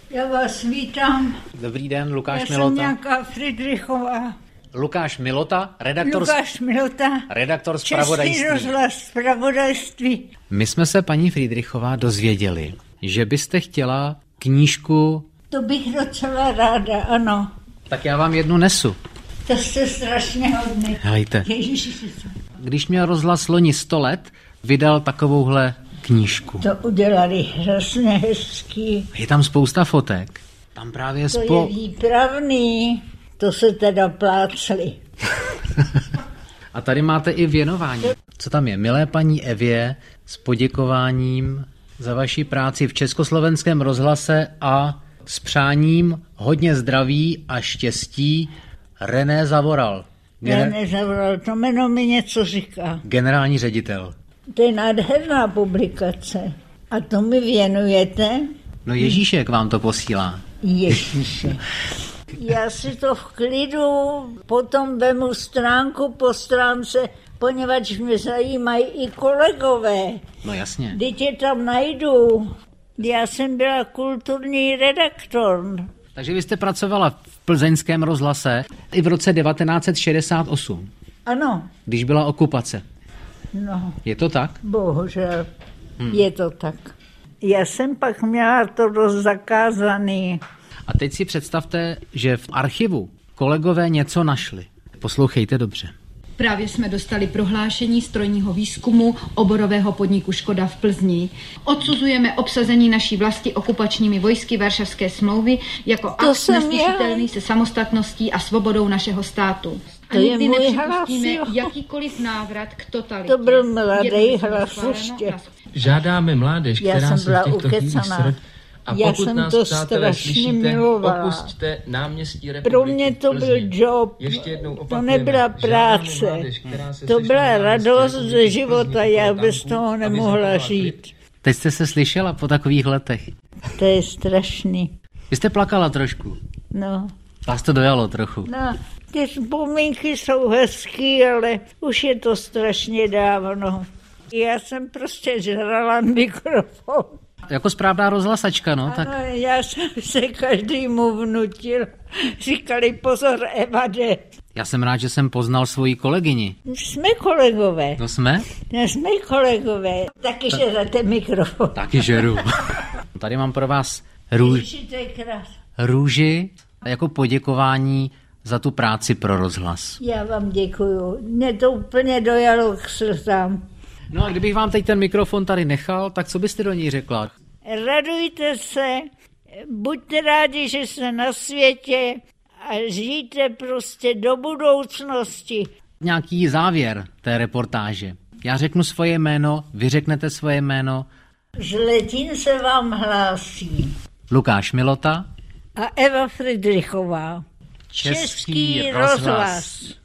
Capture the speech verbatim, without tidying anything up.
Já vás vítám. Dobrý den, Lukáš Já Milota. jsem nějaká Friedrichová. Lukáš Milota, redaktor, Lukáš Milota, redaktor zpravodajství. Český rozhlas zpravodajství. My jsme se, paní Friedrichová, dozvěděli, že byste chtěla knížku... To bych docela ráda, ano. Tak já vám jednu nesu. To jste strašně hodný. Hejte. Ježiši. Když měl rozhlas loni sto let, vydal takovouhle knížku. To udělali hrozně hezký. Je tam spousta fotek. Tam právě To spo... je výpravný. To se teda plácli. A tady máte i věnování. Co tam je? Milé paní Evě, s poděkováním za vaši práci v Československém rozhlase a s přáním hodně zdraví a štěstí René Zavoral. Gener... René Zavoral, to jméno mi něco říká. Generální ředitel. To je nádherná publikace. A to mi věnujete? No Ježíšek vám to posílá. Ježíšek. Já si to v klidu potom vemu stránku po stránce, poněvadž mě zajímají i kolegové. No jasně. Teď je tam najdu. Já jsem byla kulturní redaktor. Takže vy jste pracovala v plzeňském rozhlase i v roce devatenáct set šedesát osm. Ano. Když byla okupace. No. Je to tak? Bohužel. Hmm. Je to tak. Já jsem pak měla to dost zakázaný. A teď si představte, že v archivu kolegové něco našli. Poslouchejte dobře. Právě jsme dostali prohlášení strojního výzkumu oborového podniku Škoda v Plzni. Odsuzujeme obsazení naší vlasti okupačními vojsky Varšavské smlouvy jako akt neslučitelný se samostatností a svobodou našeho státu. To je můj hlas, jakýkoliv návrat k totalitě. To byl mladý hlas ještě. Žádáme mládež, která se v těchto chvílích srodí. A já pokud jsem nás, to přátelé, strašně slyšíte, milovala. opusťte náměstí Republiky. Pro mě to byl job, to nebyla práce, mládež, to byla radost ze života, já bez toho nemohla žít. Teď jste se slyšela po takových letech. To je strašný. Vy jste plakala trošku. No. Vás to dojalo trochu. No, ty vzpomínky jsou hezký, ale už je to strašně dávno. Já jsem prostě žrala mikrofon. Jako správná rozhlasačka, no? Ano, tak... já jsem se každému vnutil. Říkali pozor, Eva jde. Já jsem rád, že jsem poznal svoji kolegyni. Jsme kolegové. To jsme? No, jsme kolegové. Taky Ta... žerete mikrofon. Taky žeru. Tady mám pro vás růž... růži jako poděkování za tu práci pro rozhlas. Já vám děkuju. Mě to úplně dojalo k srdcám. No a kdybych vám teď ten mikrofon tady nechal, tak co byste do něj řekla? Radujte se, buďte rádi, že jste na světě a žijte prostě do budoucnosti. Nějaký závěr té reportáže. Já řeknu svoje jméno, vy řeknete svoje jméno. Žletín se vám hlásí. Lukáš Milota a Eva Friedrichová. Český, Český rozhlas. rozhlas.